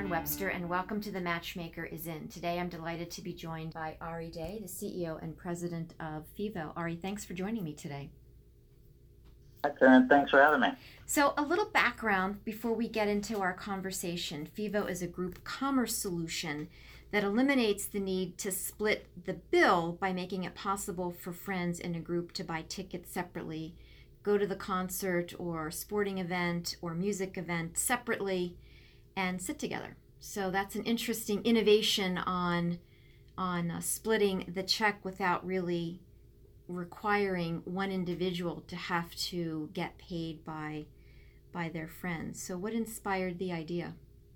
Webster, and welcome to The Matchmaker is In. Today I'm delighted to be joined by Ari Day, the CEO and president of FIVO. Ari, thanks for joining me today. Hi, Karen. Thanks for having me. So a little background before we get into our conversation. FIVO is a group commerce solution that eliminates the need to split the bill by making it possible for friends in a group to buy tickets separately, go to the concert or sporting event or music event separately, and sit together. So that's an interesting innovation on splitting the check without really requiring one individual to have to get paid by their friends. So what inspired the idea?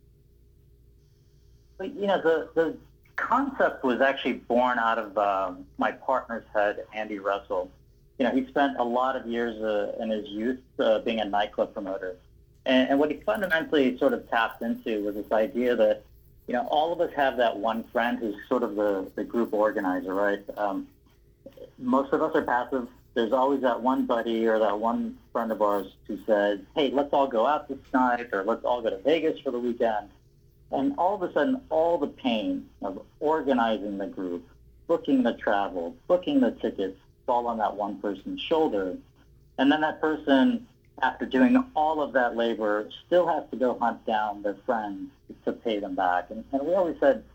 The concept was actually born out of my partner's head, Andy Russell. He spent a lot of years in his youth being a nightclub promoter. And what he fundamentally sort of tapped into was this idea that, all of us have that one friend who's sort of the group organizer, right? Most of us are passive. There's always that one buddy or that one friend of ours who says, hey, let's all go out this night, or let's all go to Vegas for the weekend. And all of a sudden, all the pain of organizing the group, booking the travel, booking the tickets, fall on that one person's shoulder. And then that person, after doing all of that labor, still has to go hunt down their friends to pay them back. And we always said,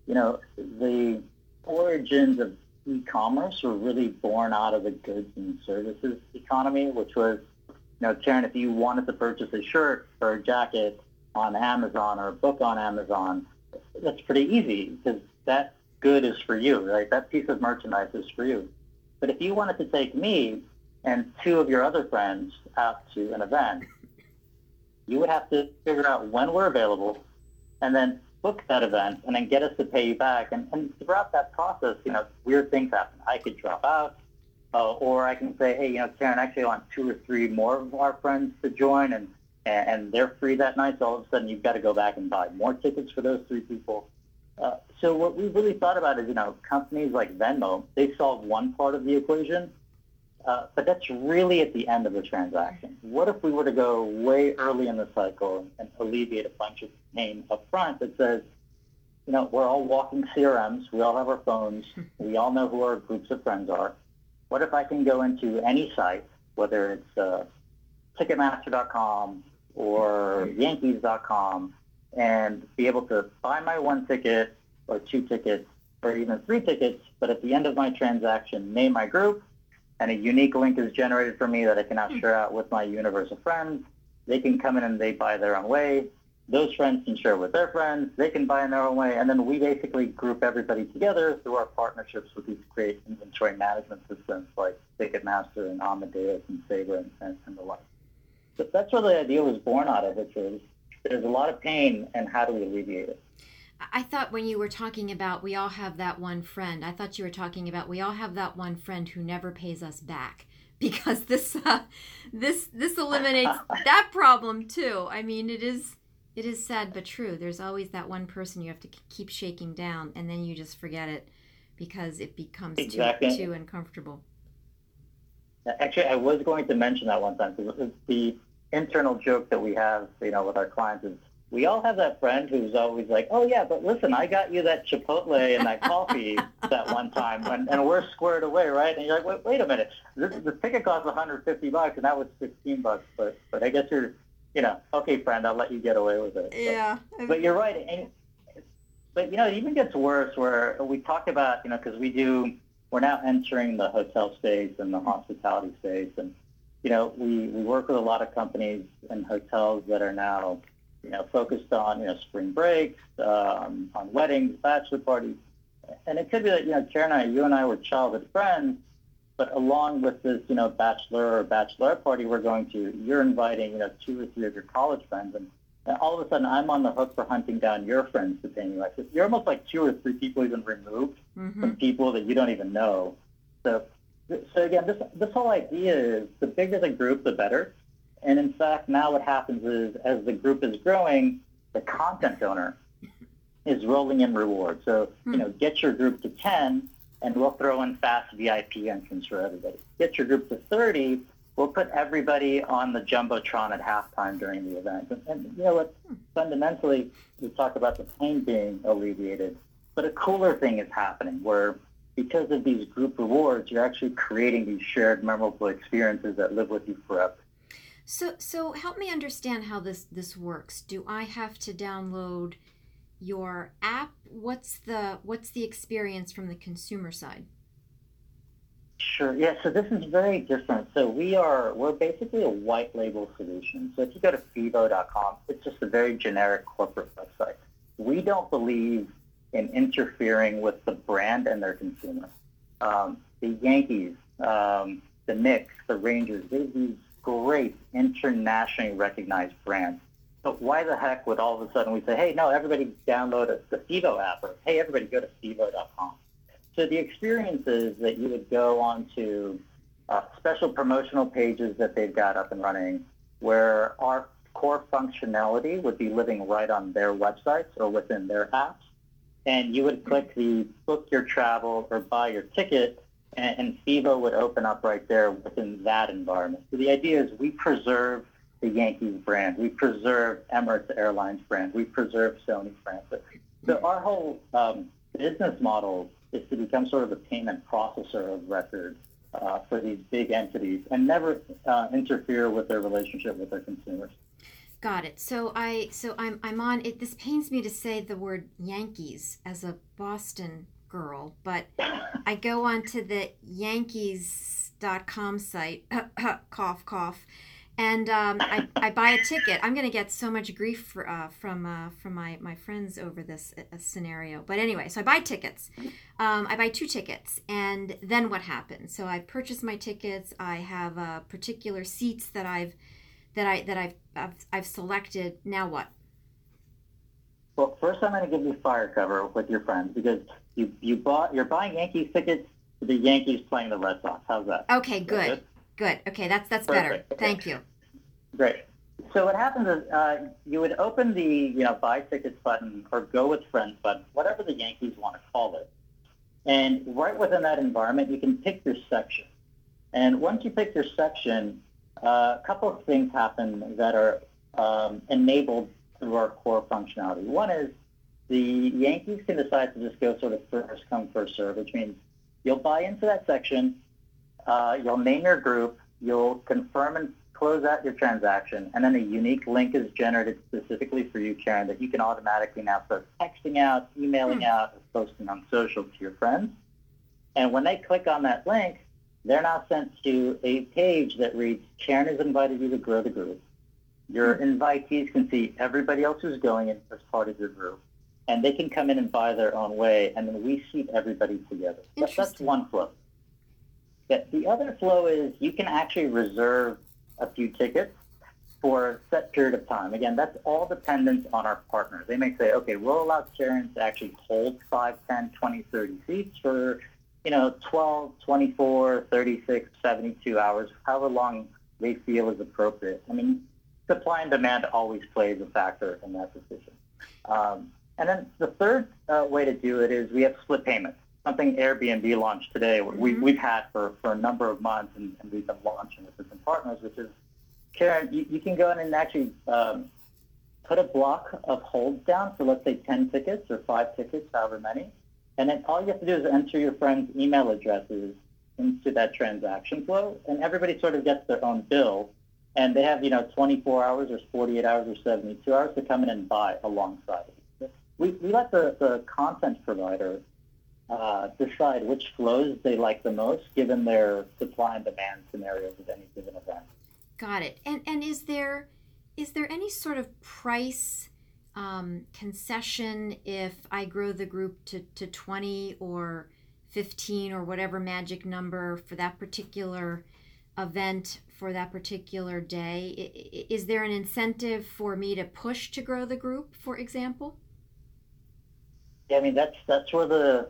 the origins of e-commerce were really born out of the goods and services economy, which was, Karen, if you wanted to purchase a shirt or a jacket on Amazon or a book on Amazon, that's pretty easy because that good is for you, right? That piece of merchandise is for you. But if you wanted to take me and two of your other friends out to an event, you would have to figure out when we're available and then book that event and then get us to pay you back. And throughout that process, weird things happen. I could drop out, or I can say, hey, Karen, actually I want two or three more of our friends to join, and they're free that night, so all of a sudden you've got to go back and buy more tickets for those three people. So what we really thought about is, companies like Venmo, they solve one part of the equation, but that's really at the end of the transaction. What if we were to go way early in the cycle and alleviate a bunch of pain up front that says, we're all walking CRMs, we all have our phones, we all know who our groups of friends are. What if I can go into any site, whether it's Ticketmaster.com or Yankees.com, and be able to buy my one ticket or two tickets or even three tickets, but at the end of my transaction, name my group, and a unique link is generated for me that I can now share out with my universe of friends. They can come in and they buy their own way. Those friends can share with their friends. They can buy in their own way. And then we basically group everybody together through our partnerships with these great inventory management systems like Ticketmaster and Amadeus and Sabre and the like. So that's where the idea was born out of, which is there's a lot of pain, and how do we alleviate it? I thought when you were talking about we all have that one friend, I thought you were talking about we all have that one friend who never pays us back, because this eliminates that problem too. I mean, it is sad but true. There's always that one person you have to keep shaking down, and then you just forget it because it becomes too uncomfortable. Actually, I was going to mention that one time, because the internal joke that we have, with our clients is, we all have that friend who's always like, oh, yeah, but listen, I got you that Chipotle and that coffee that one time, and we're squared away, right? And you're like, wait a minute, the ticket costs $150, and that was $16, but I guess you're, okay, friend, I'll let you get away with it. Yeah. But you're right. But, it even gets worse where we talk about, because we're now entering the hotel space and the hospitality space, and, we work with a lot of companies and hotels that are now focused on, spring breaks, on weddings, bachelor parties. And it could be that, Karen you and I were childhood friends, but along with this, bachelor or bachelorette party you're inviting, two or three of your college friends. And all of a sudden I'm on the hook for hunting down your friends to pay me. Like, you're almost like two or three people even removed from people that you don't even know. So again, this whole idea is the bigger the group, the better. And in fact, now what happens is, as the group is growing, the content owner is rolling in rewards. So, get your group to 10, and we'll throw in fast VIP entrance for everybody. Get your group to 30, we'll put everybody on the Jumbotron at halftime during the event. And you know what? fundamentally, we talk about the pain being alleviated, but a cooler thing is happening where because of these group rewards, you're actually creating these shared memorable experiences that live with you forever. So help me understand how this works. Do I have to download your app? What's the experience from the consumer side? Sure. Yeah. So this is very different. So we're basically a white label solution. So if you go to Fevo.com, it's just a very generic corporate website. We don't believe in interfering with the brand and their consumer. The Yankees, the Knicks, the Rangers, they're these great internationally recognized brands. But why the heck would all of a sudden we say, hey, no, everybody download the Fevo app, or hey, everybody go to Fevo.com. So the experience is that you would go onto special promotional pages that they've got up and running where our core functionality would be living right on their websites or within their apps. And you would click the book your travel or buy your ticket, and Fevo would open up right there within that environment. So the idea is we preserve the Yankees brand. We preserve Emirates Airlines brand. We preserve Sony brand. So our whole business model is to become sort of a payment processor of record for these big entities and never interfere with their relationship with their consumers. Got it. I'm on it. This pains me to say the word Yankees as a Boston girl, but I go onto the Yankees.com site, cough, cough, and I buy a ticket. I'm going to get so much grief from my friends over this scenario. But anyway, so I buy tickets. I buy 2 tickets, and then what happens? So I purchase my tickets. I have particular seats that I've selected. Now what? Well, first I'm going to give you fire cover with your friends because you're buying Yankees tickets to the Yankees playing the Red Sox. How's that? Okay, good. Okay, that's better. Okay. Thank you. Great. So what happens is you would open the buy tickets button or go with friends button, whatever the Yankees want to call it, and right within that environment you can pick your section. And once you pick your section, a couple of things happen that are enabled through our core functionality. One is the Yankees can decide to just go sort of first come, first serve, which means you'll buy into that section, you'll name your group, you'll confirm and close out your transaction, and then a unique link is generated specifically for you, Karen, that you can automatically now start texting out, emailing out, or posting on social to your friends. And when they click on that link, they're now sent to a page that reads, Karen has invited you to grow the group. Your invitees can see everybody else who's going in as part of your group, and they can come in and buy their own way, and then we seat everybody together. That's one flow. The other flow is you can actually reserve a few tickets for a set period of time. Again, that's all dependent on our partners. They may say, okay, we'll allow Karen to actually hold 5, 10, 20, 30 seats for 12, 24, 36, 72 hours, however long they feel is appropriate. I mean, supply and demand always plays a factor in that decision. And then the third way to do it is we have split payments, something Airbnb launched today. We've had for a number of months, and we've been launching with different partners, which is, Karen, you can go in and actually put a block of holds down for, let's say, 10 tickets or 5 tickets, however many. And then all you have to do is enter your friends' email addresses into that transaction flow, and everybody sort of gets their own bill, and they have 24 hours or 48 hours or 72 hours to come in and buy alongside it. We let the content provider decide which flows they like the most given their supply and demand scenarios of any given event. Got it. And is there any sort of price concession if I grow the group to 20 or 15 or whatever magic number for that particular event for that particular day? Is there an incentive for me to push to grow the group, for example? Yeah, I mean that's where the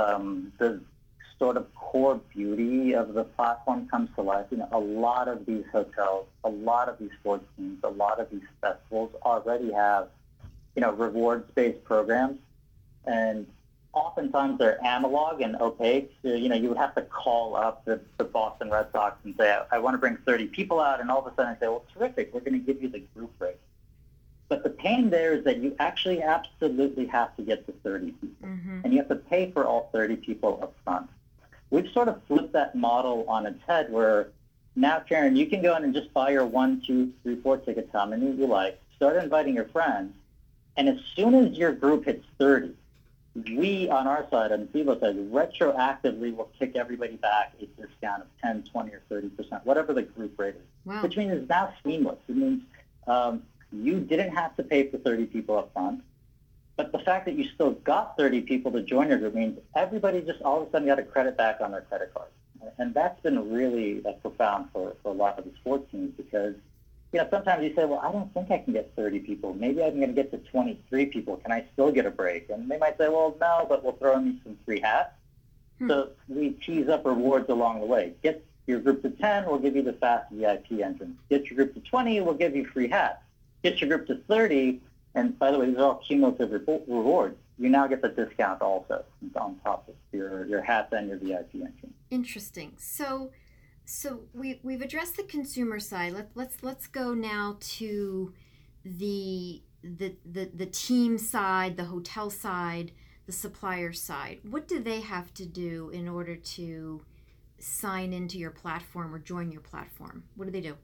sort of core beauty of the platform comes to life. A lot of these hotels, a lot of these sports teams, a lot of these festivals already have rewards-based programs, and oftentimes they're analog and opaque. So, you would have to call up the Boston Red Sox and say, I want to bring 30 people out, and all of a sudden say, well, terrific, we're going to give you the group rate. But the pain there is that you actually absolutely have to get to 30 people. Mm-hmm. And you have to pay for all 30 people up front. We've sort of flipped that model on its head where now, Karen, you can go in and just buy your 1, 2, 3, 4 tickets, how many you like, start inviting your friends, and as soon as your group hits 30, we on our side, on the FIVO side, retroactively will kick everybody back a discount of 10, 20, or 30%, whatever the group rate is, Wow. which means it's now seamless. It means you didn't have to pay for 30 people up front, but the fact that you still got 30 people to join your group means everybody just all of a sudden got a credit back on their credit card. And that's been really profound for a lot of the sports teams because, sometimes you say, well, I don't think I can get 30 people. Maybe I'm going to get to 23 people. Can I still get a break? And they might say, well, no, but we'll throw in some free hats. So we tease up rewards along the way. Get your group to 10, we'll give you the fast VIP entrance. Get your group to 20, we'll give you free hats. Get your group to 30, and by the way, these are all cumulative rewards. You now get the discount also on top of your hats and your VIP entrance. Interesting. So we've addressed the consumer side. Let's go now to the team side, the hotel side, the supplier side. What do they have to do in order to sign into your platform or join your platform? What do they do?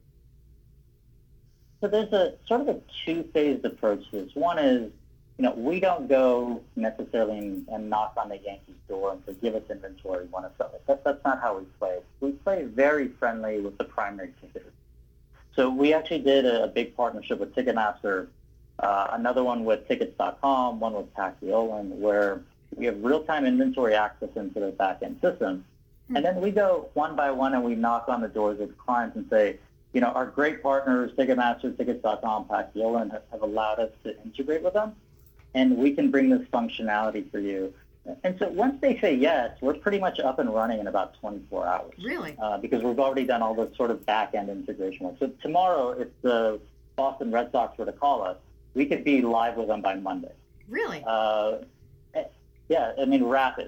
So there's a sort of a two-phased approach to this. One is, we don't go necessarily and knock on the Yankees' door and say, give us inventory, want to sell it. That's not how we play. We play very friendly with the primary ticketers. So we actually did a big partnership with Ticketmaster, another one with Tickets.com, one with Paciolan, where we have real-time inventory access into their back-end system. And then we go one by one and we knock on the doors of clients and say, our great partners, Ticketmaster, Tickets.com, Paciolan, have allowed us to integrate with them, and we can bring this functionality for you. And so once they say yes, we're pretty much up and running in about 24 hours. Really? Because we've already done all the sort of back-end integration work. So tomorrow, if the Boston Red Sox were to call us, we could be live with them by Monday. Really? Yeah, rapid.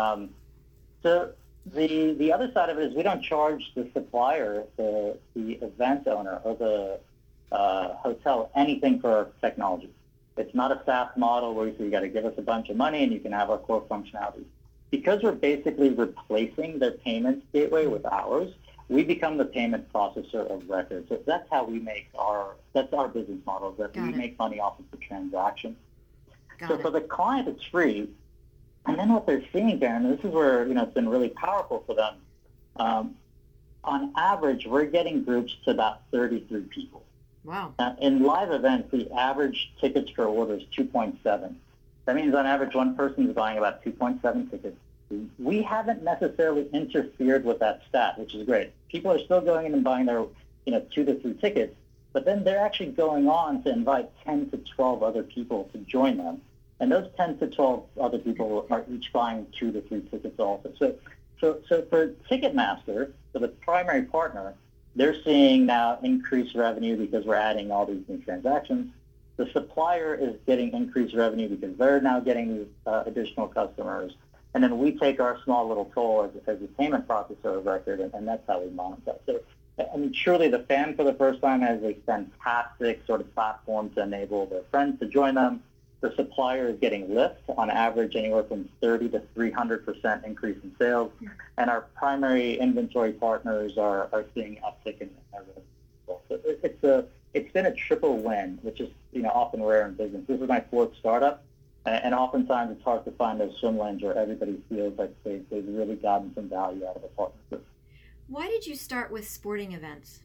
So the other side of it is we don't charge the supplier, the event owner, or the hotel anything for our technology. It's not a SaaS model where you say you got to give us a bunch of money and you can have our core functionality. Because we're basically replacing their payments gateway with ours, we become the payment processor of record. So that's how we make that's our business model, that we make money off of the transaction. So for the client, it's free. And then what they're seeing, Darren, this is where, it's been really powerful for them. On average, we're getting groups to about 33 people. Wow. In live events, the average tickets per order is 2.7. That means on average, one person is buying about 2.7 tickets. We haven't necessarily interfered with that stat, which is great. People are still going in and buying their, 2 to 3 tickets, but then they're actually going on to invite 10 to 12 other people to join them. And those 10 to 12 other people are each buying 2 to 3 tickets also. So for Ticketmaster, for the primary partner, they're seeing now increased revenue because we're adding all these new transactions. The supplier is getting increased revenue because they're now getting these additional customers. And then we take our small little toll as a payment processor of record, and that's how we monetize. So, truly the fan for the first time has a fantastic sort of platform to enable their friends to join them. The supplier is getting lift, on average anywhere from 30 to 300% increase in sales, and our primary inventory partners are seeing uptick in their revenue. So it's been a triple win, which is often rare in business. This is my fourth startup, and oftentimes it's hard to find those swim lanes where everybody feels like they've really gotten some value out of a partnership. Why did you start with sporting events?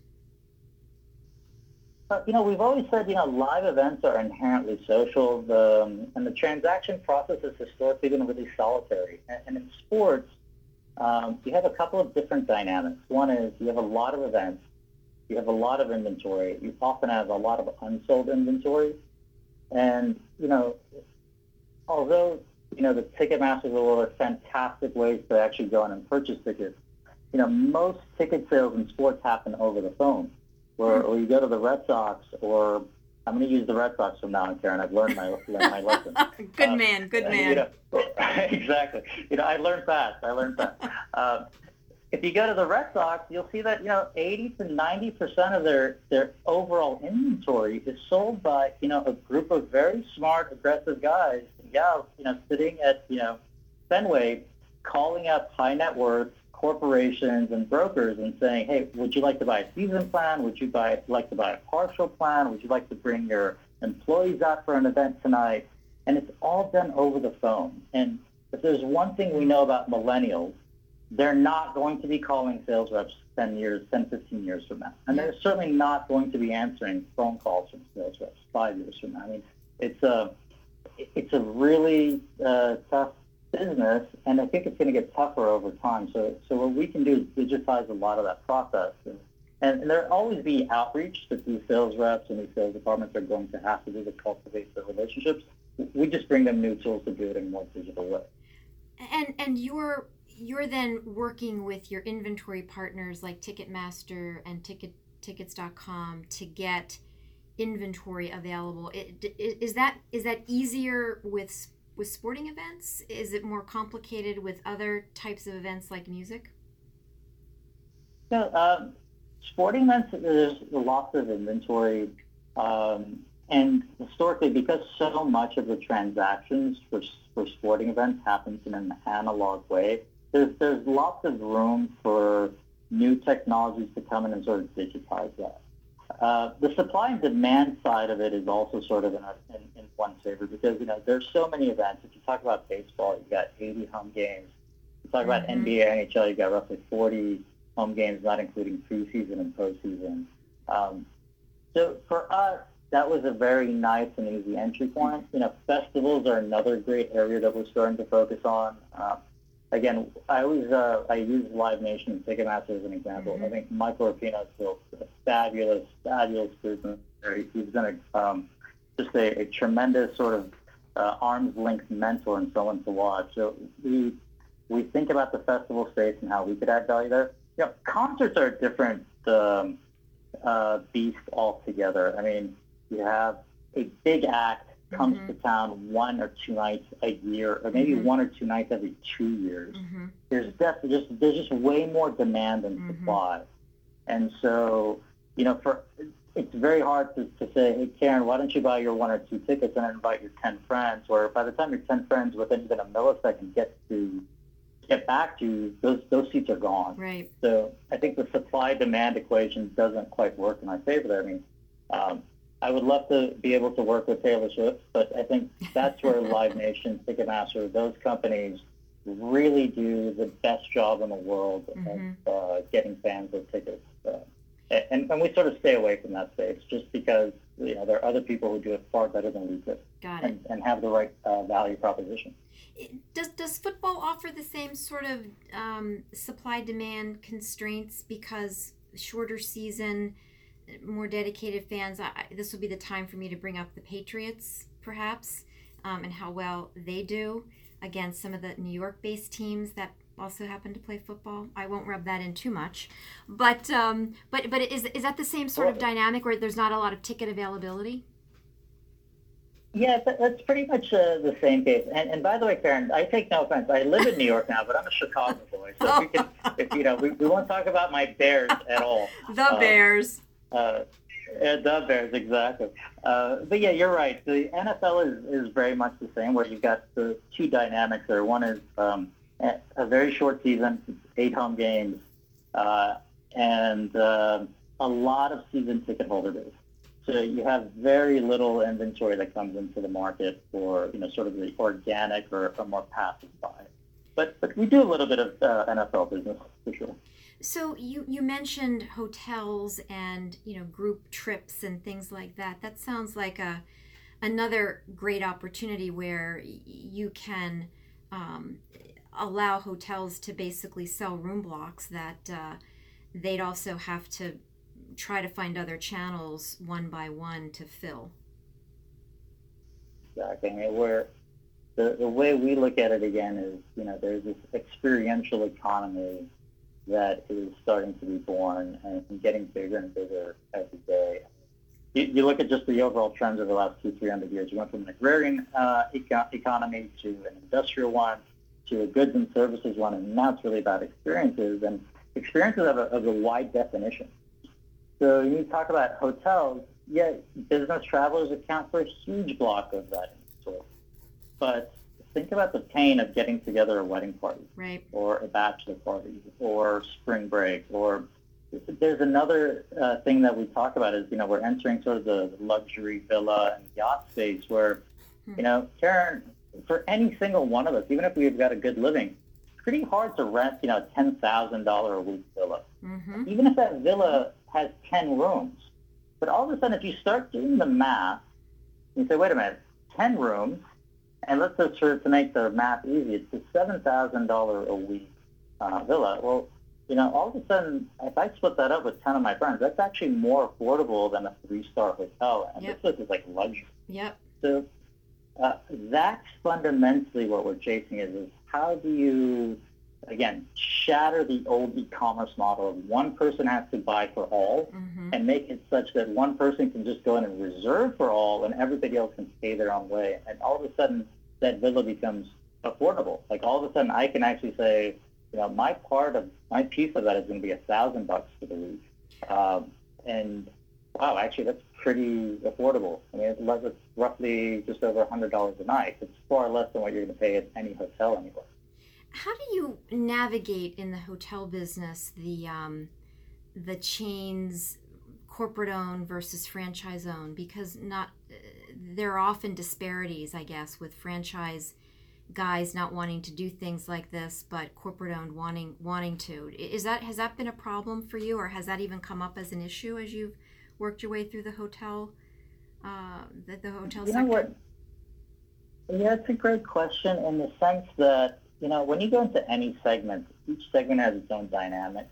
We've always said, live events are inherently social, and the transaction process has historically been really solitary. And in sports, you have a couple of different dynamics. One is you have a lot of events, you have a lot of inventory, you often have a lot of unsold inventory. And, although, the Ticketmaster are fantastic ways to actually go in and purchase tickets, most ticket sales in sports happen over the phone. Or you go to the Red Sox, or I'm going to use the Red Sox from now on, Karen. I've learned my lesson. Good man. Exactly. I learned fast. if you go to the Red Sox, you'll see that 80 to 90% of their overall inventory is sold by a group of very smart, aggressive guys and gals, sitting at Fenway, calling up high net worth corporations and brokers and saying, hey, would you like to buy a season plan? Would you like to buy a partial plan? Would you like to bring your employees out for an event tonight? And it's all done over the phone. And if there's one thing we know about millennials, they're not going to be calling sales reps 10, 15 years from now. And they're certainly not going to be answering phone calls from sales reps 5 years from now. I mean, it's a really tough business, and I think it's going to get tougher over time. So what we can do is digitize a lot of that process. And there'll always be outreach that these sales reps and these sales departments are going to have to do to cultivate their relationships. We just bring them new tools to do it in a more digital way. And you're then working with your inventory partners like Ticketmaster and Tickets.com to get inventory available. Is that easier with sporting events? Is it more complicated with other types of events like music? No, sporting events, there's lots of inventory. And historically, because so much of the transactions for sporting events happens in an analog way, there's lots of room for new technologies to come in and sort of digitize that. The supply and demand side of it is also sort of in one's favor because, there's so many events. If you talk about baseball, you've got 80 home games. If you talk about NBA, NHL, you've got roughly 40 home games, not including preseason and postseason. So for us, that was a very nice and easy entry point. Festivals are another great area that we're starting to focus on. Again, I use Live Nation and Ticketmaster as an example. I think Michael Rapino has built a fabulous business. He's been just a tremendous sort of arm's length mentor and someone to watch. So we think about the festival space and how we could add value there. Concerts are a different beast altogether. I mean, you have a big act comes to town 1 or 2 nights a year, or maybe 1 or 2 nights every 2 years. There's just way more demand than supply, and so it's very hard to say, hey Karen, why don't you buy your 1 or 2 tickets and invite your 10 friends? Where by the time your 10 friends within even a millisecond get back to you, those seats are gone. Right. So I think the supply-demand equation doesn't quite work in my favor there. I mean, I would love to be able to work with Taylor Swift, but I think that's where Live Nation, Ticketmaster, those companies really do the best job in the world of getting fans their tickets. And we sort of stay away from that space just because there are other people who do it far better than we could. Got it. And have the right value proposition. Does football offer the same sort of supply-demand constraints because shorter season, more dedicated fans? This will be the time for me to bring up the Patriots, perhaps, and how well they do against some of the New York-based teams that also happen to play football. I won't rub that in too much, but is that the same sort of dynamic where there's not a lot of ticket availability? Yeah, that's pretty much the same case. And by the way, Karen, I take no offense. I live in New York now, but I'm a Chicago boy, so we won't talk about my Bears at all. The Bears. The Bears, exactly. But yeah, you're right. The NFL is very much the same, where you've got the two dynamics there. One is a very short season, 8 home games, and a lot of season ticket holder base. So you have very little inventory that comes into the market for sort of the organic or more passive buy. But we do a little bit of NFL business for sure. So you mentioned hotels and group trips and things like that. That sounds like another great opportunity where you can allow hotels to basically sell room blocks that they'd also have to try to find other channels one by one to fill. Exactly. I mean, the way we look at it again is, there's this experiential economy that is starting to be born and getting bigger and bigger every day. You look at just the overall trends over the last 200-300 years. We went from an agrarian economy to an industrial one to a goods and services one, and now it's really about experiences. And experiences have a wide definition. So when you talk about hotels, yeah, business travelers account for a huge block of that inventory. But think about the pain of getting together a wedding party, right, or a bachelor party, or spring break, or there's another thing that we talk about is, we're entering sort of the luxury villa and yacht space where, Karen, for any single one of us, even if we've got a good living, it's pretty hard to rent, a $10,000 a week villa. Mm-hmm. Even if that villa has 10 rooms. But all of a sudden, if you start doing the math, you say, wait a minute, 10 rooms, and let's just sort of, to make the math easy, it's a $7,000 a week villa. Well, all of a sudden, if I split that up with 10 of my friends, that's actually more affordable than a 3-star hotel. And Yep. this is like luxury. Yep. So that's fundamentally what we're chasing is how do you, again, shatter the old e-commerce model of one person has to buy for all, Mm-hmm. and make it such that one person can just go in and reserve for all and everybody else can pay their own way. And all of a sudden, that villa becomes affordable. Like all of a sudden, I can actually say, my piece of that is going to be $1,000 for the week. And wow, actually, that's pretty affordable. I mean, it's roughly just over $100 a night. It's far less than what you're going to pay at any hotel anywhere. How do you navigate in the hotel business the chains, corporate owned versus franchise owned? Because there are often disparities, I guess, with franchise guys not wanting to do things like this, but corporate owned wanting to. Has that been a problem for you, or has that even come up as an issue as you've worked your way through the hotel hotel sector? You know what? Yeah, it's a great question in the sense that, when you go into any segment, each segment has its own dynamic.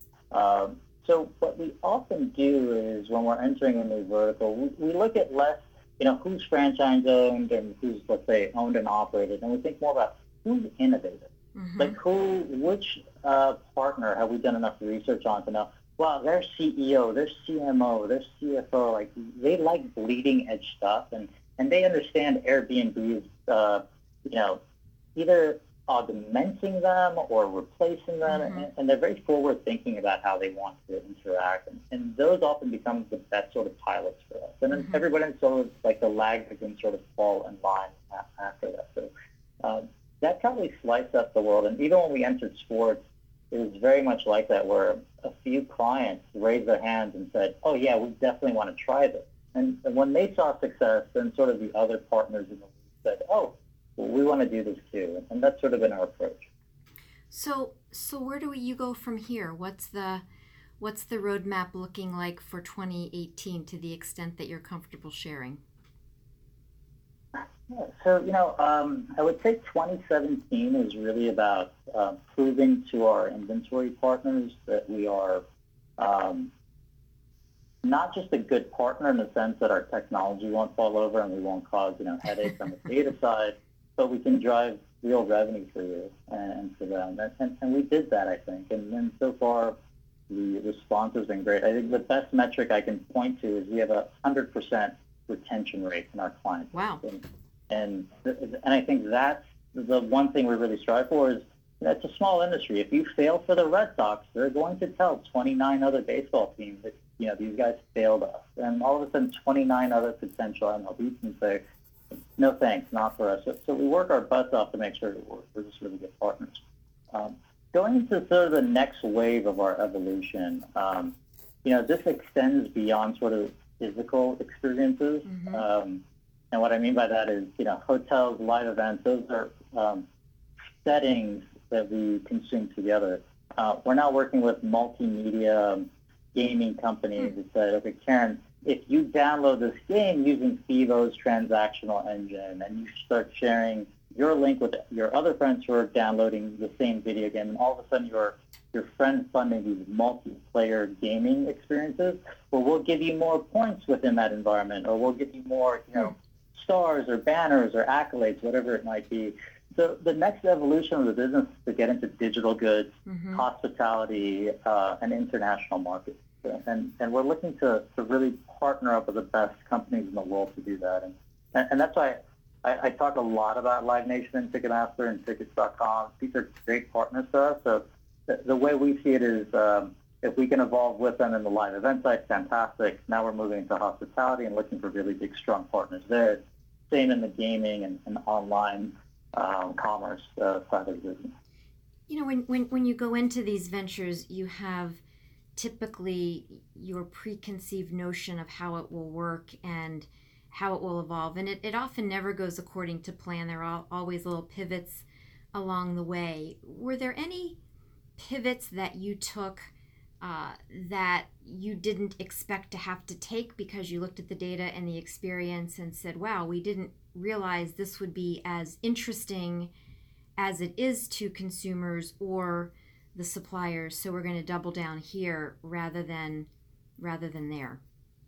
So what we often do is when we're entering a new vertical, we look at less, who's franchise owned and who's, let's say, owned and operated, and we think more about who's innovative. Mm-hmm. Like which partner have we done enough research on to know, wow, their CEO, their CMO, their CFO, like they like bleeding edge stuff, and they understand Airbnb's, either augmenting them or replacing them, Mm-hmm. and they're very forward thinking about how they want to interact, and those often become the best sort of pilots for us. And then Mm-hmm. everybody sort of like the lag can sort of fall in line after that. So that probably sliced up the world. And even when we entered sports, it was very much like that, where a few clients raised their hands and said, oh yeah, we definitely want to try this. And when they saw success, then sort of the other partners in the league said, oh, well, we want to do this too. And that's sort of been our approach. So where do you go from here? What's the roadmap looking like for 2018 to the extent that you're comfortable sharing? Yeah, so, I would say 2017 is really about proving to our inventory partners that we are not just a good partner in the sense that our technology won't fall over and we won't cause, headaches on the data side, but we can drive real revenue for you and for them. And we did that, I think. And so far, the response has been great. I think the best metric I can point to is we have a 100% retention rate in our clients. Wow. And I think that's the one thing we really strive for is, it's a small industry. If you fail for the Red Sox, they're going to tell 29 other baseball teams that, these guys failed us. And all of a sudden, 29 other potential MLB teams say, no thanks, not for us. So we work our butts off to make sure that we're just really good partners. Going into sort of the next wave of our evolution, this extends beyond sort of physical experiences. Mm-hmm. And what I mean by that is, hotels, live events, those are settings that we consume together. We're now working with multimedia gaming companies that said, okay, Karen, if you download this game using Fivo's transactional engine and you start sharing your link with your other friends who are downloading the same video game, and all of a sudden your friend funding these multiplayer gaming experiences, well, we'll give you more points within that environment, or we'll give you more, stars or banners or accolades, whatever it might be. So the next evolution of the business is to get into digital goods, Mm-hmm. hospitality, and international markets. And we're looking to really partner up with the best companies in the world to do that. And that's why I talk a lot about Live Nation and Ticketmaster and Tickets.com. These are great partners to us. So the way we see it is if we can evolve with them in the live event side, fantastic. Now we're moving into hospitality and looking for really big, strong partners there. Same in the gaming and online commerce side of the business. You know, when you go into these ventures, you have typically your preconceived notion of how it will work and how it will evolve. And it often never goes according to plan. There are always little pivots along the way. Were there any pivots that you took that you didn't expect to have to take because you looked at the data and the experience and said, wow, we didn't realize this would be as interesting as it is to consumers or the suppliers, so we're going to double down here rather than there?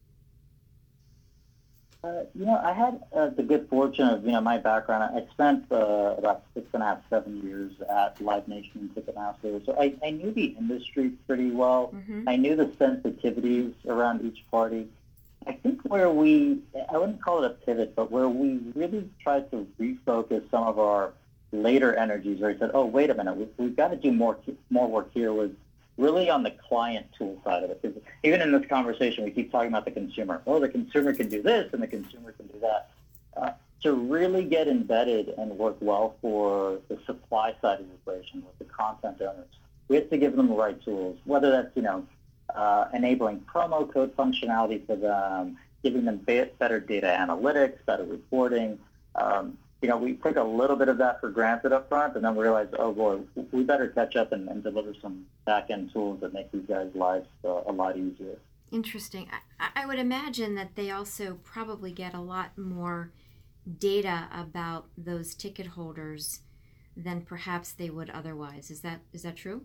I had the good fortune of, my background. I spent about 6.5, 7 years at Live Nation and Ticketmaster. So I knew the industry pretty well. Mm-hmm. I knew the sensitivities around each party. I think I wouldn't call it a pivot, but where we really tried to refocus some of our later energies, where we said, oh, wait a minute, we've got to do more work here, was really on the client tool side of it. Because even in this conversation, we keep talking about the consumer. Oh, the consumer can do this and the consumer can do that. To really get embedded and work well for the supply side of the equation with the content owners, we have to give them the right tools, whether that's, enabling promo code functionality for them, giving them better data analytics, better reporting. We took a little bit of that for granted up front, and then we realized, oh boy, we better catch up and deliver some back-end tools that make these guys' lives a lot easier. Interesting. I would imagine that they also probably get a lot more data about those ticket holders than perhaps they would otherwise. Is that true?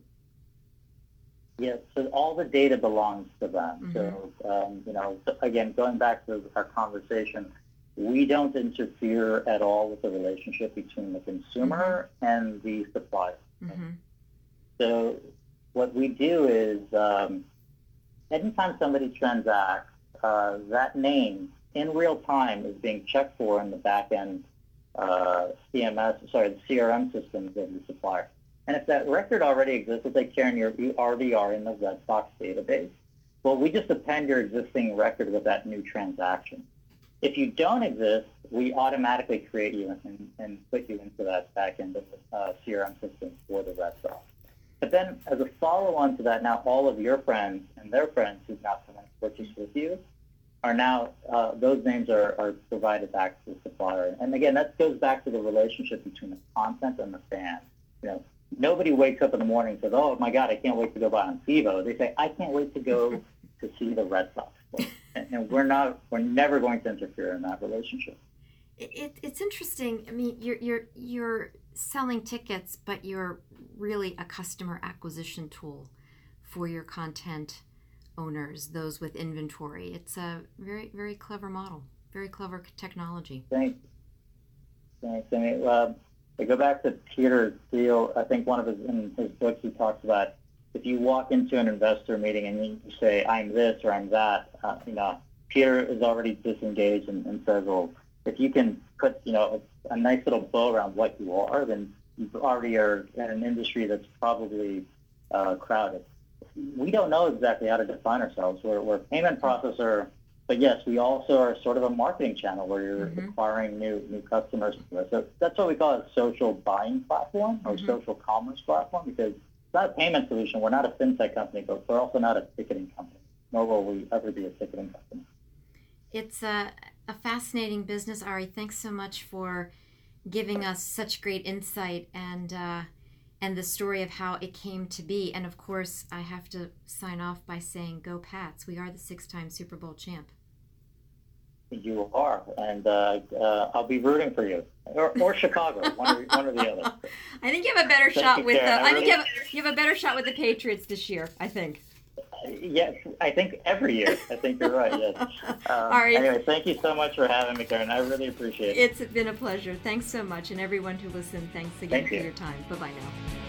Yes, so all the data belongs to them. Mm-hmm. So, again, going back to our conversation, we don't interfere at all with the relationship between the consumer mm-hmm. and the supplier. Mm-hmm. So what we do is anytime somebody transacts, that name in real time is being checked for in the back-end the CRM systems of the supplier. And if that record already exists, let's say, Karen, you already are in the Redbox database, well, we just append your existing record with that new transaction. If you don't exist, we automatically create you and put you into that back end of the CRM system for the Redbox. But then as a follow-on to that, now all of your friends and their friends who've now come and purchased with you are now, those names are provided back to the supplier. And again, that goes back to the relationship between the content and the fan. Nobody wakes up in the morning and says, oh my God, I can't wait to go buy on TiVo. They say, I can't wait to go to see the Red Sox. And we're never going to interfere in that relationship. It's interesting. I mean, you're selling tickets, but you're really a customer acquisition tool for your content owners, those with inventory. It's a very, very clever model, very clever technology. Thanks. I mean, I go back to Peter Thiel. I think in his books he talks about if you walk into an investor meeting and you say, I'm this or I'm that, Peter is already disengaged and says, well, if you can put, a nice little bow around what you are, then you already are in an industry that's probably crowded. We don't know exactly how to define ourselves. We're a payment processor, but yes, we also are sort of a marketing channel where you're mm-hmm. acquiring new customers. So that's what we call a social buying platform or mm-hmm. social commerce platform, because it's not a payment solution. We're not a fintech company, but we're also not a ticketing company, nor will we ever be a ticketing company. It's a fascinating business, Ari. Thanks so much for giving us such great insight and the story of how it came to be. And of course, I have to sign off by saying, go Pats. We are the 6-time Super Bowl champ. You are, and I'll be rooting for you, or Chicago, one or the other. I think you have a better shot with you have a better shot with the Patriots this year. I think. Yes, I think every year. I think you're right. Yes. All right. Anyway, thank you so much for having me, Karen. I really appreciate it. It's been a pleasure. Thanks so much, and everyone who listened, thanks again for your time. Bye bye now.